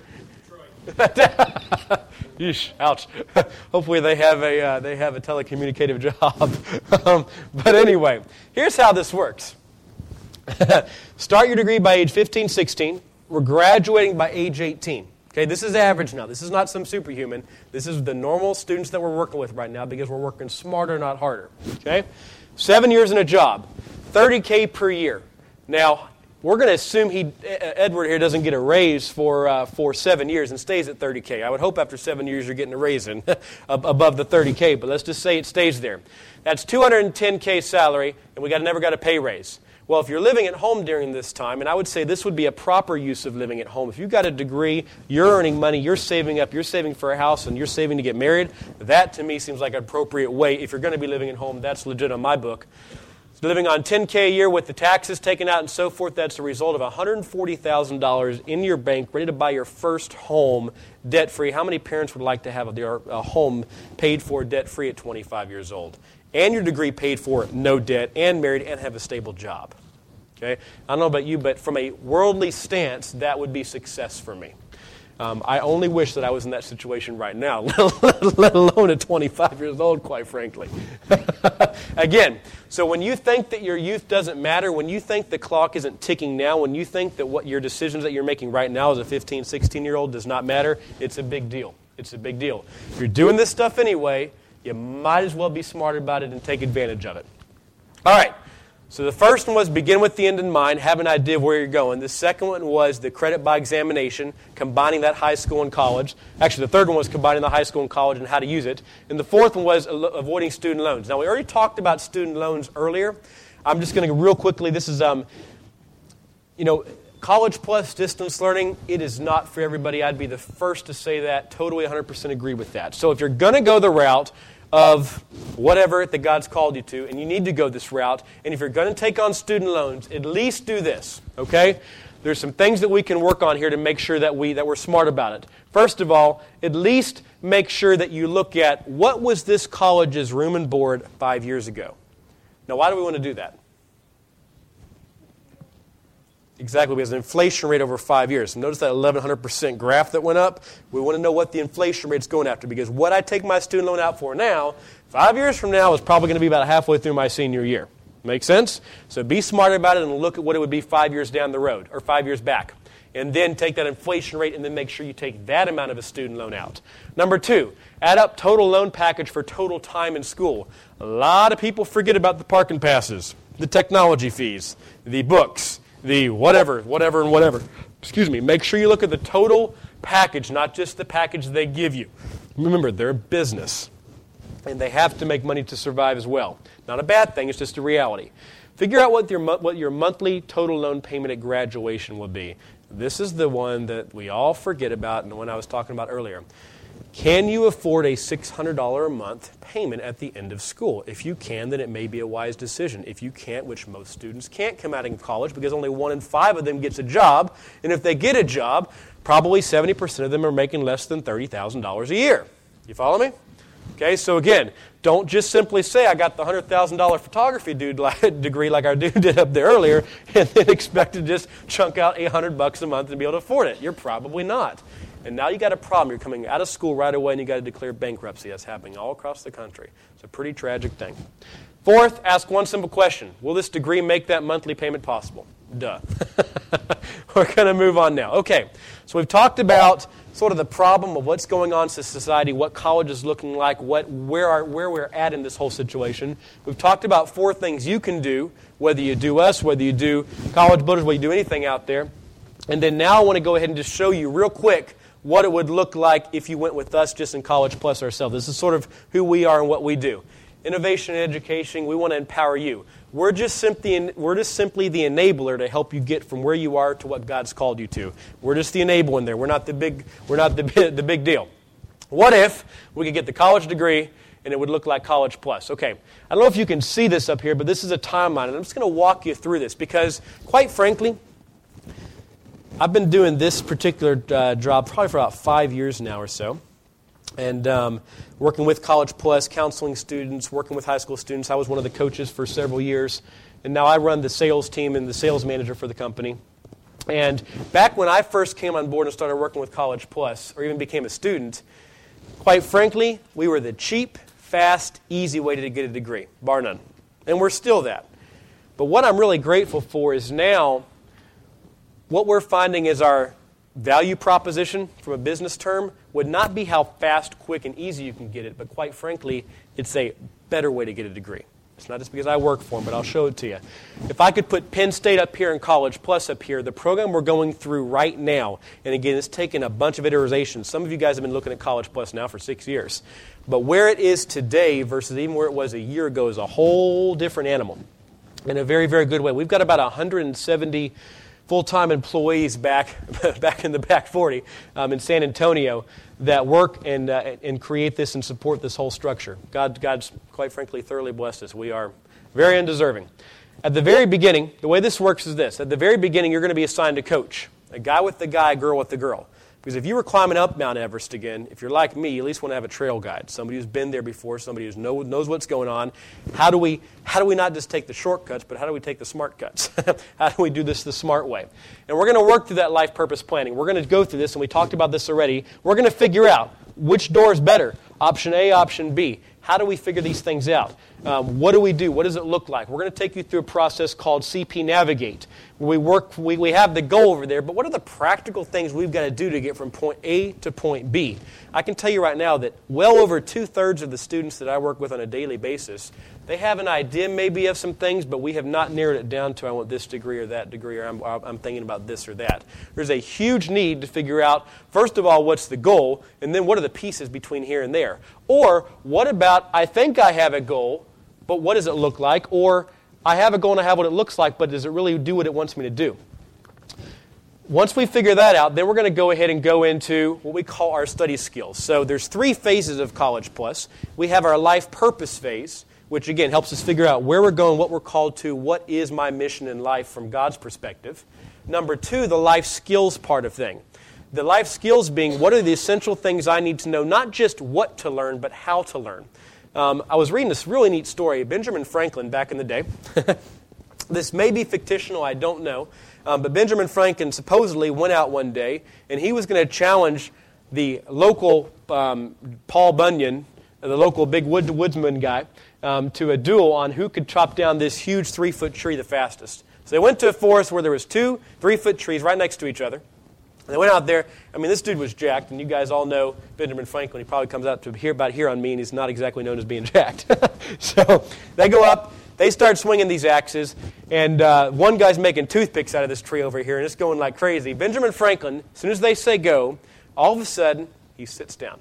Yeesh, ouch. Hopefully they have a uh, they have a telecommunicative job. um, but anyway, here's how this works. Start your degree by age fifteen, sixteen. We're graduating by age eighteen. Okay, this is average now. This is not some superhuman. This is the normal students that we're working with right now because we're working smarter, not harder. Okay? Seven years in a job. thirty K per year. Now, we're going to assume he, Edward here doesn't get a raise for uh, for seven years and stays at thirty K. I would hope after seven years you're getting a raise in above the thirty K, but let's just say it stays there. That's two hundred ten K salary, and we got never got a pay raise. Well, if you're living at home during this time, and I would say this would be a proper use of living at home. If you've got a degree, you're earning money, you're saving up, you're saving for a house, and you're saving to get married, that to me seems like an appropriate way. If you're going to be living at home, that's legit on my book. So living on ten K a year with the taxes taken out and so forth, that's a result of one hundred forty thousand dollars in your bank, ready to buy your first home debt-free. How many parents would like to have their uh, home paid for debt-free at twenty-five years old? And your degree paid for, no debt, and married, and have a stable job. Okay? I don't know about you, but from a worldly stance, that would be success for me. Um, I only wish that I was in that situation right now, let alone at twenty-five years old, quite frankly. Again, so when you think that your youth doesn't matter, when you think the clock isn't ticking now, when you think that what your decisions that you're making right now as a fifteen, sixteen-year-old does not matter, it's a big deal. It's a big deal. If you're doing this stuff anyway, you might as well be smart about it and take advantage of it. All right. So the first one was begin with the end in mind, have an idea of where you're going. The second one was the credit by examination, combining that high school and college. Actually, the third one was combining the high school and college and how to use it. And the fourth one was avoiding student loans. Now, we already talked about student loans earlier. I'm just going to go real quickly. This is, um, you know, College Plus distance learning, it is not for everybody. I'd be the first to say that. Totally one hundred percent agree with that. So if you're going to go the route of whatever that God's called you to, and you need to go this route, and if you're going to take on student loans, at least do this, okay? There's some things that we can work on here to make sure that, we, that we're smart about it. First of all, at least make sure that you look at what was this college's room and board five years ago. Now, why do we want to do that? Exactly, because the inflation rate over five years. Notice that eleven hundred percent graph that went up? We want to know what the inflation rate's going after, because what I take my student loan out for now, five years from now, is probably going to be about halfway through my senior year. Make sense? So be smart about it and look at what it would be five years down the road, or five years back. And then take that inflation rate and then make sure you take that amount of a student loan out. Number two, add up total loan package for total time in school. A lot of people forget about the parking passes, the technology fees, the books, the whatever, whatever, and whatever. Excuse me. Make sure you look at the total package, not just the package they give you. Remember, they're a business, and they have to make money to survive as well. Not a bad thing. It's just a reality. Figure out what your what your monthly total loan payment at graduation will be. This is the one that we all forget about, and the one I was talking about earlier. Can you afford a six hundred dollars a month payment at the end of school? If you can, then it may be a wise decision. If you can't, which most students can't come out of college because only one in five of them gets a job, and if they get a job, probably seventy percent of them are making less than thirty thousand dollars a year. You follow me? Okay, so again, don't just simply say, I got the one hundred thousand dollars photography dude degree like our dude did up there earlier, and then expect to just chunk out eight hundred bucks a month and be able to afford it. You're probably not. And now you got a problem. You're coming out of school right away and you got to declare bankruptcy. That's happening all across the country. It's a pretty tragic thing. Fourth, ask one simple question. Will this degree make that monthly payment possible? Duh. We're going to move on now. Okay, so we've talked about sort of the problem of what's going on in society, what college is looking like, what where are where we're at in this whole situation. We've talked about four things you can do, whether you do us, whether you do College Builders, whether you do anything out there. And then now I want to go ahead and just show you real quick what it would look like if you went with us just in College Plus ourselves. This is sort of who we are and what we do. Innovation and education, we want to empower you. We're just simply we're just simply the enabler to help you get from where you are to what God's called you to. We're just the enabler in there. We're not the big we're not the the big deal. What if we could get the college degree and it would look like College Plus? Okay, I don't know if you can see this up here, but this is a timeline, and I'm just going to walk you through this because, quite frankly, I've been doing this particular uh, job probably for about five years now or so, and um, working with College Plus, counseling students, working with high school students. I was one of the coaches for several years, and now I run the sales team and the sales manager for the company. And back when I first came on board and started working with College Plus, or even became a student, quite frankly, we were the cheap, fast, easy way to get a degree, bar none. And we're still that. But what I'm really grateful for is now what we're finding is our value proposition from a business term would not be how fast, quick, and easy you can get it, but quite frankly, it's a better way to get a degree. It's not just because I work for them, but I'll show it to you. If I could put Penn State up here and College Plus up here, the program we're going through right now, and again, it's taken a bunch of iterations. Some of you guys have been looking at College Plus now for six years. But where it is today versus even where it was a year ago is a whole different animal in a very, very good way. We've got about one hundred seventy full-time employees back back in the back forty um, in San Antonio that work and uh, and create this and support this whole structure. God, God's quite frankly thoroughly blessed us. We are very undeserving. At the very beginning, the way this works is this. At the very beginning, you're going to be assigned a coach, a guy with the guy, a girl with the girl. Because if you were climbing up Mount Everest again, if you're like me, you at least want to have a trail guide, somebody who's been there before, somebody who knows, knows what's going on. How do we how do we not just take the shortcuts, but how do we take the smart cuts? How do we do this the smart way? And we're going to work through that life purpose planning. We're going to go through this, and we talked about this already. We're going to figure out which door is better, option A, option B. How do we figure these things out? Um, what do we do? What does it look like? We're going to take you through a process called C P Navigate. We work. We, we have the goal over there, but what are the practical things we've got to do to get from point A to point B? I can tell you right now that well over two-thirds of the students that I work with on a daily basis, they have an idea maybe of some things, but we have not narrowed it down to I want this degree or that degree, or I'm, I'm thinking about this or that. There's a huge need to figure out, first of all, what's the goal, and then what are the pieces between here and there? Or what about, I think I have a goal, but what does it look like? Or I have a goal and I have what it looks like, but does it really do what it wants me to do? Once we figure that out, then we're going to go ahead and go into what we call our study skills. So there's three phases of College Plus. We have our life purpose phase, which again helps us figure out where we're going, what we're called to, what is my mission in life from God's perspective. Number two, the life skills part of thing. The life skills being what are the essential things I need to know, not just what to learn, but how to learn. Um, I was reading this really neat story. Benjamin Franklin, back in the day, this may be fictional, I don't know, um, but Benjamin Franklin supposedly went out one day, and he was going to challenge the local um, Paul Bunyan, the local big wood woodsman guy, um, to a duel on who could chop down this huge three-foot tree the fastest. So they went to a forest where there was two three-foot trees right next to each other. And they went out there. I mean, this dude was jacked, and you guys all know Benjamin Franklin. He probably comes out to hear about here on me, and he's not exactly known as being jacked. So they go up. They start swinging these axes, and uh, one guy's making toothpicks out of this tree over here, and it's going like crazy. Benjamin Franklin, as soon as they say go, all of a sudden, he sits down.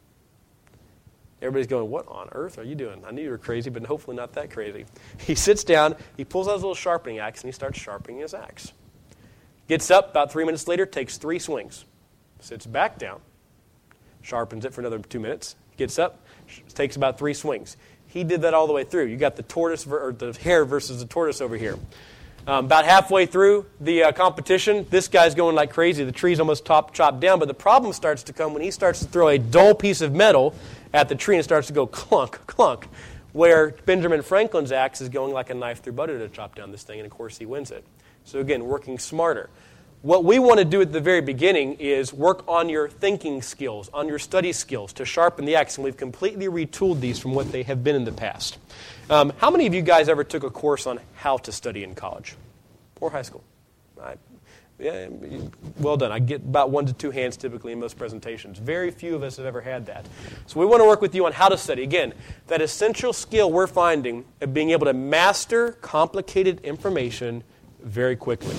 Everybody's going, what on earth are you doing? I knew you were crazy, but hopefully not that crazy. He sits down, he pulls out his little sharpening axe, and he starts sharpening his axe. Gets up, about three minutes later, takes three swings. Sits back down, sharpens it for another two minutes, gets up, takes about three swings. He did that all the way through. You got the tortoise ver- or the hare versus the tortoise over here. Um, about halfway through the uh, competition, this guy's going like crazy. The tree's almost top, chopped down, but the problem starts to come when he starts to throw a dull piece of metal at the tree and it starts to go clunk, clunk, where Benjamin Franklin's axe is going like a knife through butter to chop down this thing, and of course he wins it. So again, working smarter. What we want to do at the very beginning is work on your thinking skills, on your study skills to sharpen the axe, and we've completely retooled these from what they have been in the past. Um, how many of you guys ever took a course on how to study in college or high school? I, yeah, well done. I get about one to two hands typically in most presentations. Very few of us have ever had that. So we want to work with you on how to study. Again, that essential skill we're finding of being able to master complicated information very quickly.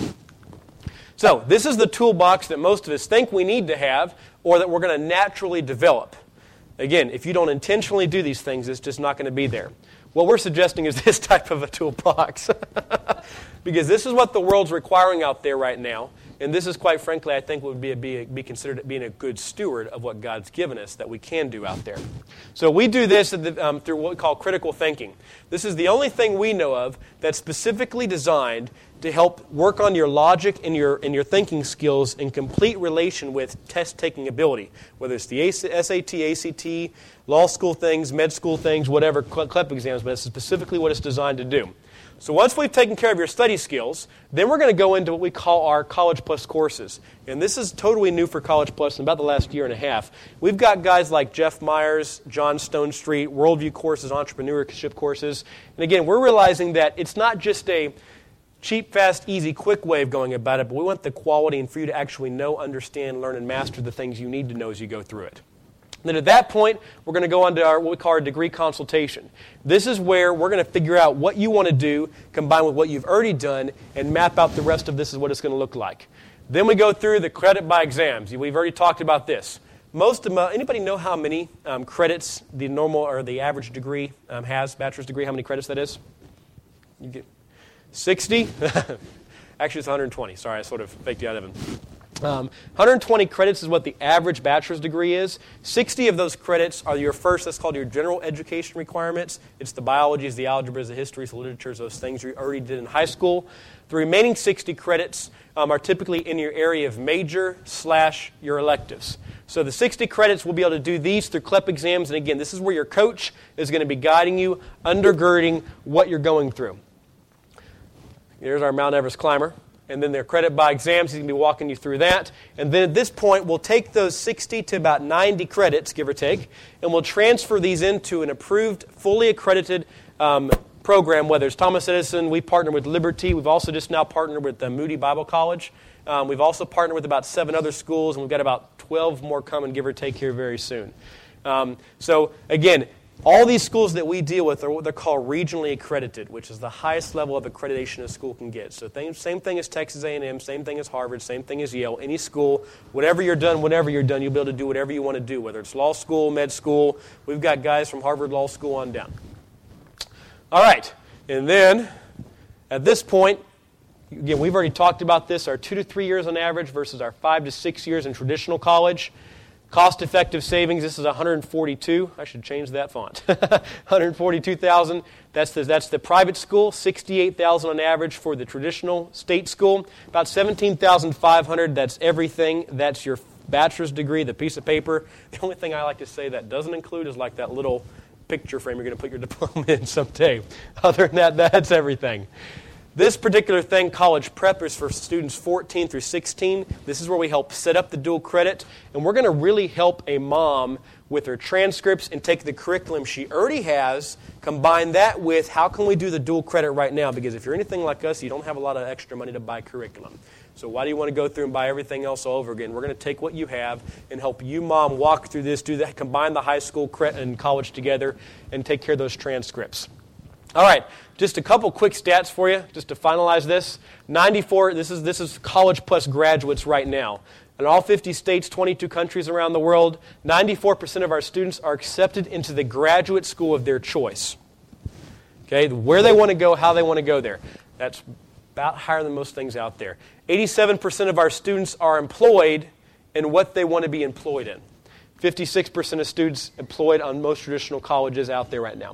So this is the toolbox that most of us think we need to have or that we're going to naturally develop. Again, if you don't intentionally do these things, it's just not going to be there. What we're suggesting is this type of a toolbox because this is what the world's requiring out there right now. And this is, quite frankly, I think would be, a, be, a, be considered being a good steward of what God's given us that we can do out there. So we do this at the, um, through what we call critical thinking. This is the only thing we know of that's specifically designed to help work on your logic and your and your thinking skills in complete relation with test-taking ability, whether it's the S A T, A C T, law school things, med school things, whatever, C L E P exams, but it's specifically what it's designed to do. So once we've taken care of your study skills, then we're going to go into what we call our College Plus courses. And this is totally new for College Plus in about the last year and a half. We've got guys like Jeff Myers, John Stonestreet, Worldview courses, entrepreneurship courses. And again, we're realizing that it's not just a cheap, fast, easy, quick way of going about it, but we want the quality and for you to actually know, understand, learn, and master the things you need to know as you go through it. Then at that point, we're going to go on to our, what we call our degree consultation. This is where we're going to figure out what you want to do, combine with what you've already done, and map out the rest of this is what it's going to look like. Then we go through the credit by exams. We've already talked about this. Most of anybody know how many um, credits the normal or the average degree um, has, bachelor's degree, how many credits that is? You get sixty? Actually, it's one hundred twenty. Sorry, I sort of faked you out of it. Um, one hundred twenty credits is what the average bachelor's degree is. sixty of those credits are your first, that's called your general education requirements. It's the biologies, the algebras, the histories, the literatures, those things you already did in high school. The remaining sixty credits um, are typically in your area of major slash your electives. So the sixty credits, we'll be able to do these through C L E P exams. And again, this is where your coach is going to be guiding you, undergirding what you're going through. Here's our Mount Everest climber. and then they're credit by exams. He's going to be walking you through that. And then at this point, we'll take those sixty to about ninety credits, give or take, and we'll transfer these into an approved, fully accredited um, program, whether it's Thomas Edison. We partner with Liberty. We've also just now partnered with the Moody Bible College. Um, we've also partnered with about seven other schools, and we've got about twelve more coming, give or take, here very soon. Um, so, again, all these schools that we deal with are what they're called regionally accredited, which is the highest level of accreditation a school can get. So th- same thing as Texas A and M, same thing as Harvard, same thing as Yale. Any school, whatever you're done, whenever you're done, you'll be able to do whatever you want to do, whether it's law school, med school. We've got guys from Harvard Law School on down. All right, and then at this point, again, we've already talked about this, our two to three years on average versus our five to six years in traditional college. Cost-effective savings, this is one hundred forty-two. I should change that font. one hundred forty-two thousand dollars. That's the, that's the private school. sixty-eight thousand dollars on average for the traditional state school. About seventeen thousand five hundred dollars. That's everything. That's your bachelor's degree, the piece of paper. The only thing I like to say that doesn't include is like that little picture frame you're going to put your diploma in someday. Other than that, that's everything. This particular thing, college prep, is for students fourteen through sixteen. This is where we help set up the dual credit, and we're going to really help a mom with her transcripts and take the curriculum she already has, combine that with how can we do the dual credit right now, because if you're anything like us, you don't have a lot of extra money to buy curriculum. So why do you want to go through and buy everything else all over again? We're going to take what you have and help you, mom, walk through this, do that, combine the high school and college together, and take care of those transcripts. All right, just a couple quick stats for you, just to finalize this. ninety-four, this is this is college plus graduates right now. In all fifty states, twenty-two countries around the world, ninety-four percent of our students are accepted into the graduate school of their choice. Okay, where they want to go, how they want to go there. That's about higher than most things out there. eighty-seven percent of our students are employed in what they want to be employed in. fifty-six percent of students employed on most traditional colleges out there right now.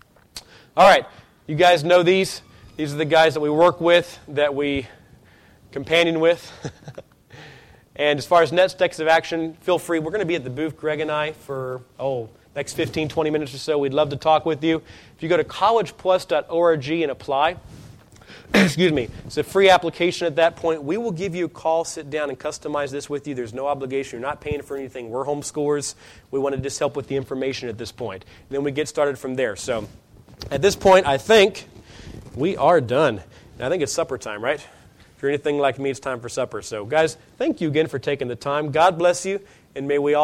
All right, you guys know these. These are the guys that we work with, that we companion with. And as far as next steps of action, feel free. We're going to be at the booth, Greg and I, for, oh, next fifteen, twenty minutes or so. We'd love to talk with you. If you go to college plus dot org and apply, excuse me, it's a free application at that point. We will give you a call, sit down, and customize this with you. There's no obligation. You're not paying for anything. We're homeschoolers. We want to just help with the information at this point. And then we get started from there. So at this point, I think we are done. And I think it's supper time, right? If you're anything like me, it's time for supper. So guys, thank you again for taking the time. God bless you, and may we all